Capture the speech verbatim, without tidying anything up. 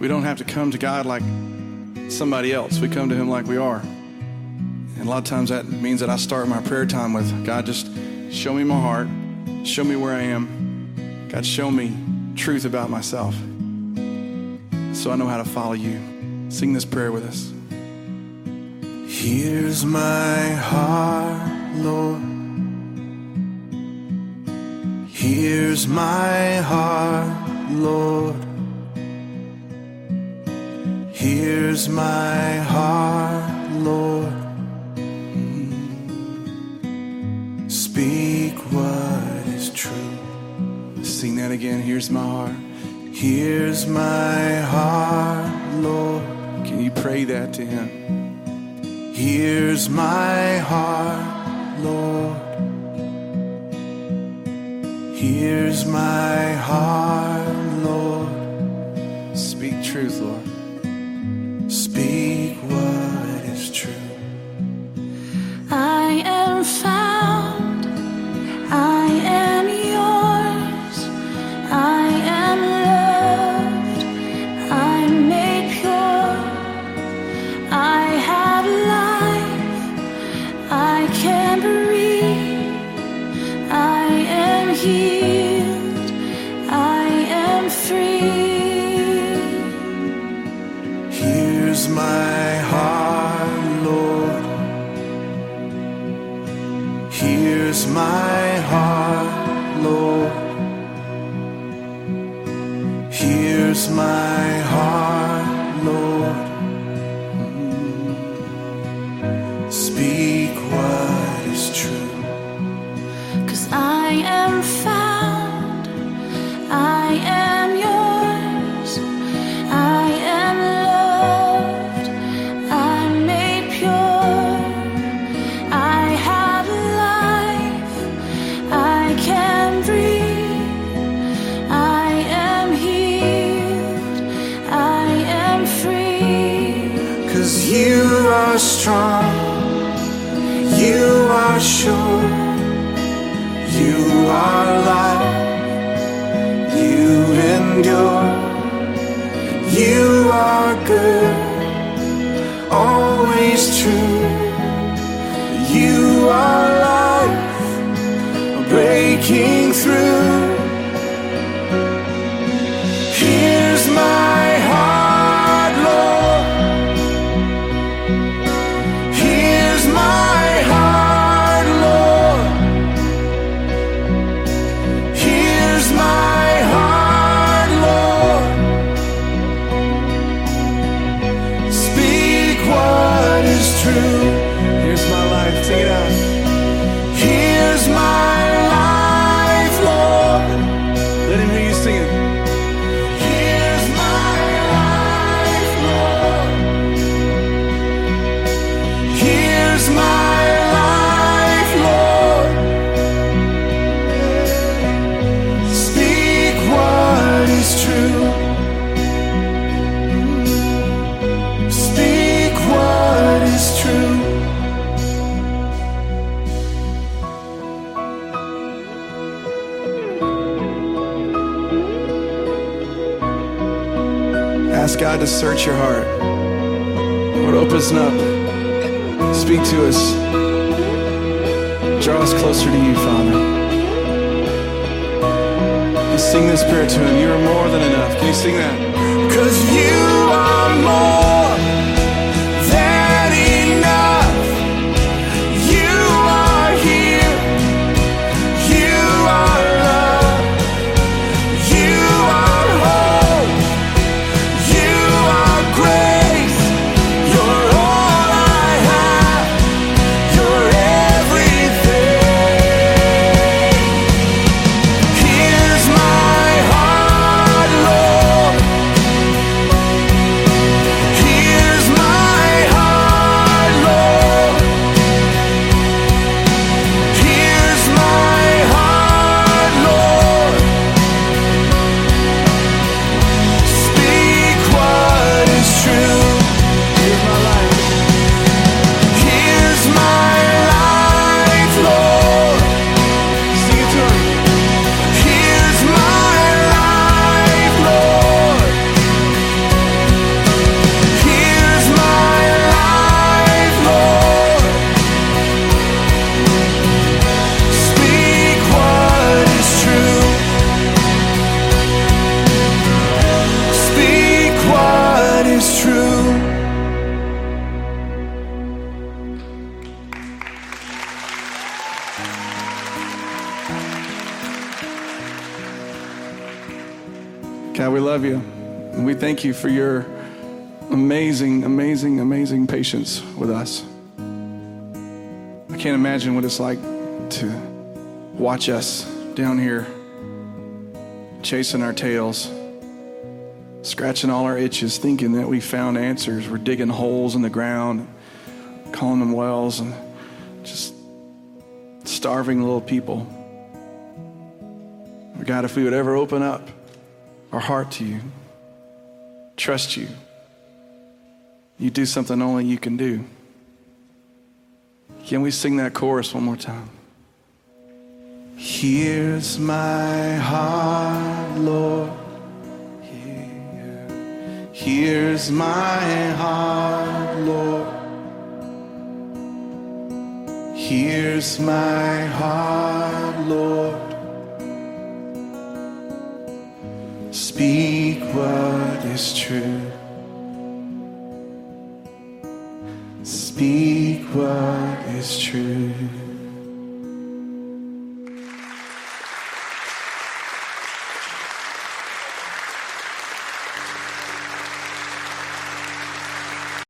We don't have to come to God like somebody else. We come to him like we are. And a lot of times that means that I start my prayer time with, God, just show me my heart. Show me where I am. God, show me truth about myself so I know how to follow you. Sing this prayer with us. Here's my heart, Lord. Here's my heart, Lord. Here's my heart, Lord. Speak what is true. Sing that again. Here's my heart. Here's my heart, Lord. Can you pray that to him? Here's my heart, Lord. Here's my heart, Lord. Speak truth, Lord. Speak what is true. I am found, I am yours, I am loved, I'm made pure, I have life, I can breathe, I am healed, I am free. Here's my heart, Lord. Here's my heart, Lord. Here's my heart, Lord. Speak what is true. 'Cause I am found, I am yours, I am loved, I'm made pure, I have life, I can breathe, I am healed, I am free. 'Cause you are strong, you are sure, you are life, you endure, you are good, always true, you are life, breaking through. Here's my heart, Lord. Here's my heart, Lord. Here's my heart, Lord. Speak what is true. Here's my life. Sing it out. Here's my life, Lord. Let him hear you sing it. Here's my life, Lord. Here's my life, Lord. Speak what is true. Speak what is true. Ask God to search your heart. Lord, open us up. Speak to us. Draw us closer to you, Father. And sing this prayer to him. You are more than enough. Can you sing that? 'Cause you are more than enough. You are here. You are love. You are hope. You are grace. You're all I have. You're everything. Here's my heart, Lord. God, we love you. And we thank you for your amazing, amazing, amazing patience with us. I can't imagine what it's like to watch us down here chasing our tails, scratching all our itches, thinking that we found answers. We're digging holes in the ground, calling them wells, and just starving little people. God, if we would ever open up our heart to you, trust you, you do something only you can do. Can we sing that chorus one more time? Here's my heart, Lord. Here. Here's my heart, Lord. Here's my heart, Lord. Speak what is true. Speak what is true.